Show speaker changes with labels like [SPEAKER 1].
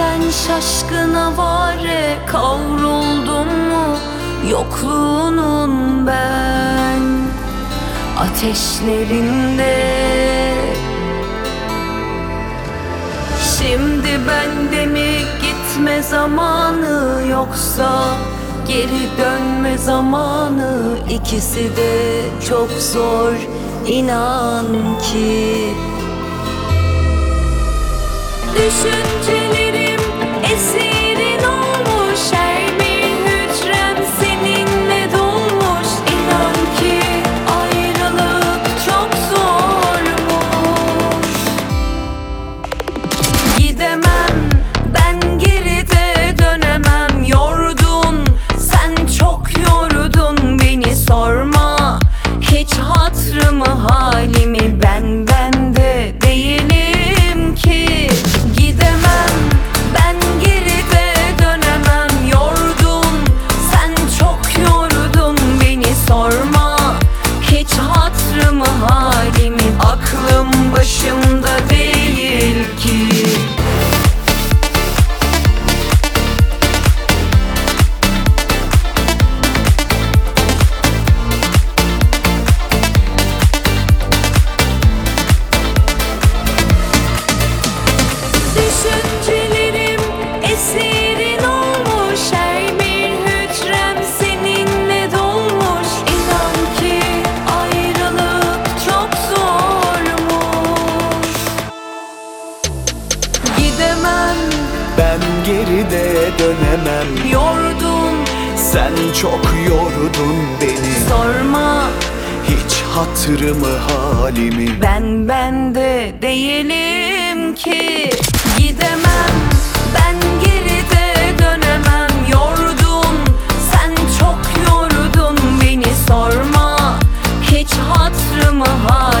[SPEAKER 1] Sen şaşkın avare kavruldun mu yokluğunun ben ateşlerinde? Şimdi bende mi gitme zamanı, yoksa geri dönme zamanı? İkisi de çok zor, inan ki. Düşüncelerim esirin olmuş, her bir hücrem seninle dolmuş. İnan ki ayrılık çok zormuş. Gidemem ben, geride dönemem. Yordun sen, çok yordun beni, sorma hiç hatırımı halimi. Ben bende değilim ki. Gidemem ben, geride dönemem. Yordun sen, çok yordun beni, sorma hiç hatırımı halimi. Aklım başımda değil ki. Düşüncelerim esirin olmuş, her bir hücrem seninle dolmuş. İnan ki ayrılık çok zormuş. Gidemem
[SPEAKER 2] Ben, geride dönemem.
[SPEAKER 1] yordun
[SPEAKER 2] Sen çok yordun beni,
[SPEAKER 1] sorma
[SPEAKER 2] hiç hatırımı halimi.
[SPEAKER 1] ben bende değilim ki. Gidemem ben, geride dönemem. Yordun sen, çok yordun beni, sorma hiç hatırımı halimi.